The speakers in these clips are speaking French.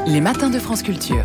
Les matins de France Culture.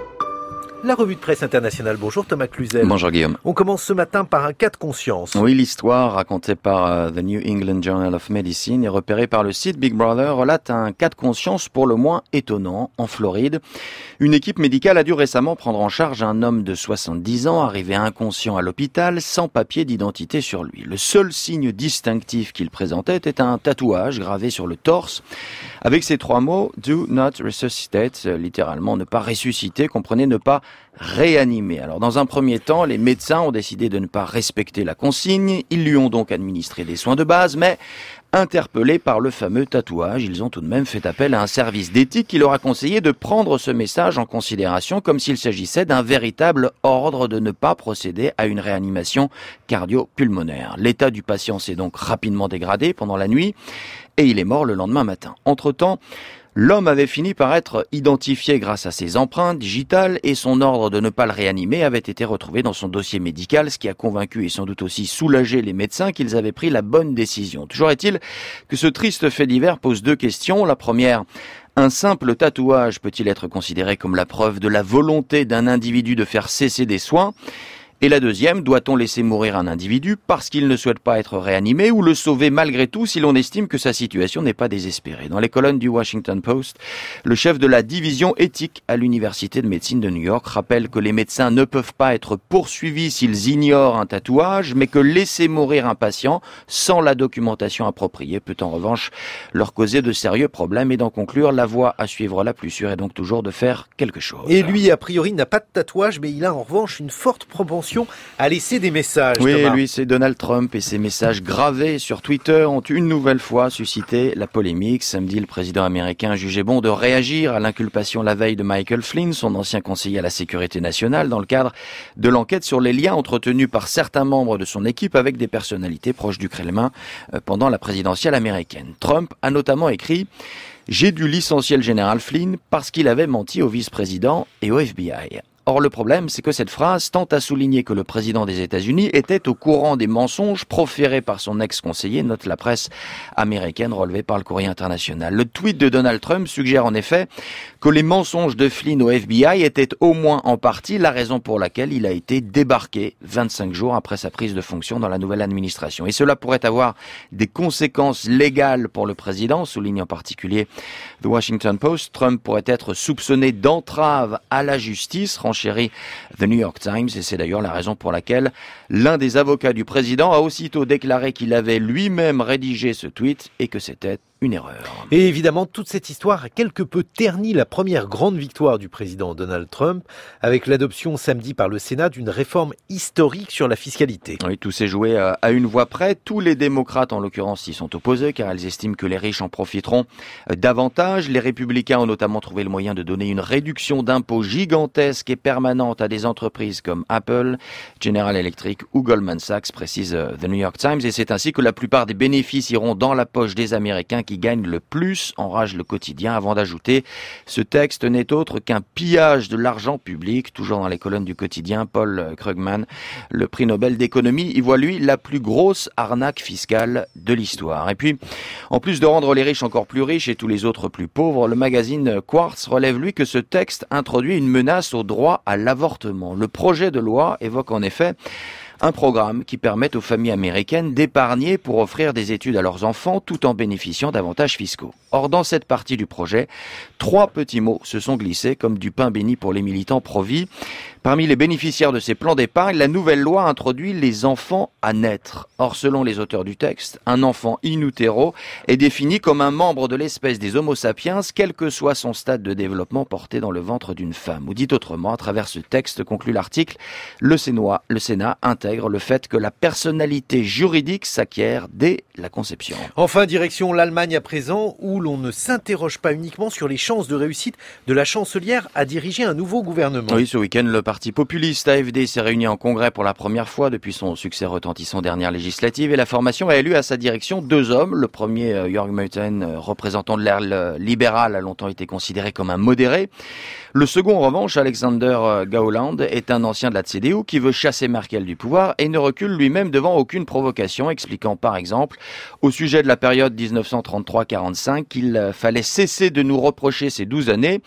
La revue de presse internationale. Bonjour Thomas Cluzel. Bonjour Guillaume. On commence ce matin par un cas de conscience. Oui, l'histoire racontée par The New England Journal of Medicine et repérée par le site Big Brother relate un cas de conscience pour le moins étonnant en Floride. Une équipe médicale a dû récemment prendre en charge un homme de 70 ans arrivé inconscient à l'hôpital sans papier d'identité sur lui. Le seul signe distinctif qu'il présentait était un tatouage gravé sur le torse avec ces trois mots « Do not resuscitate », littéralement ne pas ressusciter, comprenez ne pas réanimer. Alors dans un premier temps, les médecins ont décidé de ne pas respecter la consigne, ils lui ont donc administré des soins de base, mais interpellés par le fameux tatouage, ils ont tout de même fait appel à un service d'éthique qui leur a conseillé de prendre ce message en considération comme s'il s'agissait d'un véritable ordre de ne pas procéder à une réanimation cardio-pulmonaire. L'état du patient s'est donc rapidement dégradé pendant la nuit et il est mort le lendemain matin. Entre-temps, l'homme avait fini par être identifié grâce à ses empreintes digitales et son ordre de ne pas le réanimer avait été retrouvé dans son dossier médical, ce qui a convaincu et sans doute aussi soulagé les médecins qu'ils avaient pris la bonne décision. Toujours est-il que ce triste fait divers pose deux questions. La première, un simple tatouage peut-il être considéré comme la preuve de la volonté d'un individu de faire cesser des soins ? Et la deuxième, doit-on laisser mourir un individu parce qu'il ne souhaite pas être réanimé ou le sauver malgré tout si l'on estime que sa situation n'est pas désespérée ? Dans les colonnes du Washington Post, le chef de la division éthique à l'Université de médecine de New York rappelle que les médecins ne peuvent pas être poursuivis s'ils ignorent un tatouage, mais que laisser mourir un patient sans la documentation appropriée peut en revanche leur causer de sérieux problèmes. Et d'en conclure, la voie à suivre la plus sûre est donc toujours de faire quelque chose. Et lui, a priori, n'a pas de tatouage, mais il a en revanche une forte propension à laisser des messages. Oui, Thomas. lui, c'est Donald Trump et ses messages gravés sur Twitter ont une nouvelle fois suscité la polémique. Samedi, le président américain jugeait bon de réagir à l'inculpation la veille de Michael Flynn, son ancien conseiller à la sécurité nationale, dans le cadre de l'enquête sur les liens entretenus par certains membres de son équipe avec des personnalités proches du Kremlin pendant la présidentielle américaine. Trump a notamment écrit « J'ai dû licencier le général Flynn parce qu'il avait menti au vice-président et au FBI ». Or, le problème, c'est que cette phrase tend à souligner que le président des États-Unis était au courant des mensonges proférés par son ex-conseiller, note la presse américaine relevée par le Courrier international. Le tweet de Donald Trump suggère en effet que les mensonges de Flynn au FBI étaient au moins en partie la raison pour laquelle il a été débarqué 25 jours après sa prise de fonction dans la nouvelle administration. Et cela pourrait avoir des conséquences légales pour le président, souligne en particulier The Washington Post. Trump pourrait être soupçonné d'entrave à la justice, renchérit The New York Times, et c'est d'ailleurs la raison pour laquelle l'un des avocats du président a aussitôt déclaré qu'il avait lui-même rédigé ce tweet et que c'était une erreur. Et évidemment, toute cette histoire a quelque peu terni la première grande victoire du président Donald Trump avec l'adoption samedi par le Sénat d'une réforme historique sur la fiscalité. Oui, tout s'est joué à une voix près. Tous les démocrates, en l'occurrence, s'y sont opposés car ils estiment que les riches en profiteront davantage. Les républicains ont notamment trouvé le moyen de donner une réduction d'impôts gigantesque et permanente à des entreprises comme Apple, General Electric ou Goldman Sachs, précise The New York Times. Et c'est ainsi que la plupart des bénéfices iront dans la poche des Américains qui gagne le plus, enrage le quotidien, avant d'ajouter « Ce texte n'est autre qu'un pillage de l'argent public », toujours dans les colonnes du quotidien. Paul Krugman, le prix Nobel d'économie, y voit lui la plus grosse arnaque fiscale de l'histoire. Et puis, en plus de rendre les riches encore plus riches et tous les autres plus pauvres, le magazine Quartz relève lui que ce texte introduit une menace au droit à l'avortement. Le projet de loi évoque en effet un programme qui permet aux familles américaines d'épargner pour offrir des études à leurs enfants tout en bénéficiant d'avantages fiscaux. Or, dans cette partie du projet, 3 petits mots se sont glissés comme du pain béni pour les militants pro-vie. Parmi les bénéficiaires de ces plans d'épargne, la nouvelle loi introduit les enfants à naître. Or, selon les auteurs du texte, un enfant in utero est défini comme un membre de l'espèce des Homo sapiens, quel que soit son stade de développement porté dans le ventre d'une femme. Ou dit autrement, à travers ce texte, conclut l'article, le Sénat intègre le fait que la personnalité juridique s'acquiert dès la conception. Enfin, direction l'Allemagne à présent, où l'on ne s'interroge pas uniquement sur les chances de réussite de la chancelière à diriger un nouveau gouvernement. Oui, ce week-end, le parti populiste AfD s'est réuni en congrès pour la première fois depuis son succès retentissant dernière législative et la formation a élu à sa direction 2 hommes. Le premier, Jörg Meuthen, représentant de l'aile libérale, a longtemps été considéré comme un modéré. Le second, en revanche, Alexander Gauland, est un ancien de la CDU qui veut chasser Merkel du pouvoir et ne recule lui-même devant aucune provocation, expliquant par exemple au sujet de la période 1933-45 qu'il fallait cesser de nous reprocher ces 12 années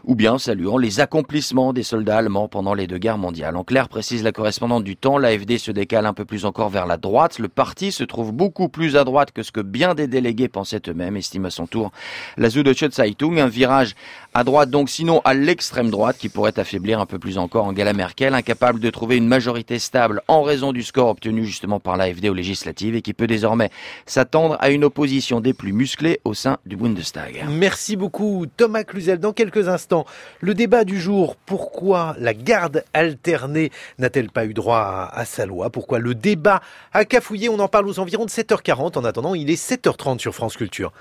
ou bien saluant les accomplissements des soldats allemands pendant les 2 guerres mondiales. En clair, précise la correspondante du Temps, l'AfD se décale un peu plus encore vers la droite. Le parti se trouve beaucoup plus à droite que ce que bien des délégués pensaient eux-mêmes, estime à son tour la Süddeutsche Zeitung. Un virage à droite donc, sinon à l'extrême droite, qui pourrait affaiblir un peu plus encore Angela Merkel, incapable de trouver une majorité stable en raison du score obtenu justement par l'AfD aux législatives et qui peut désormais s'attendre à une opposition des plus musclées au sein du Bundestag. Merci beaucoup Thomas Cluzel. Dans quelques instants, le débat du jour, pourquoi la garde alternée n'a-t-elle pas eu droit à sa loi? Pourquoi le débat a cafouillé? On en parle aux environs de 7h40. En attendant, il est 7h30 sur France Culture.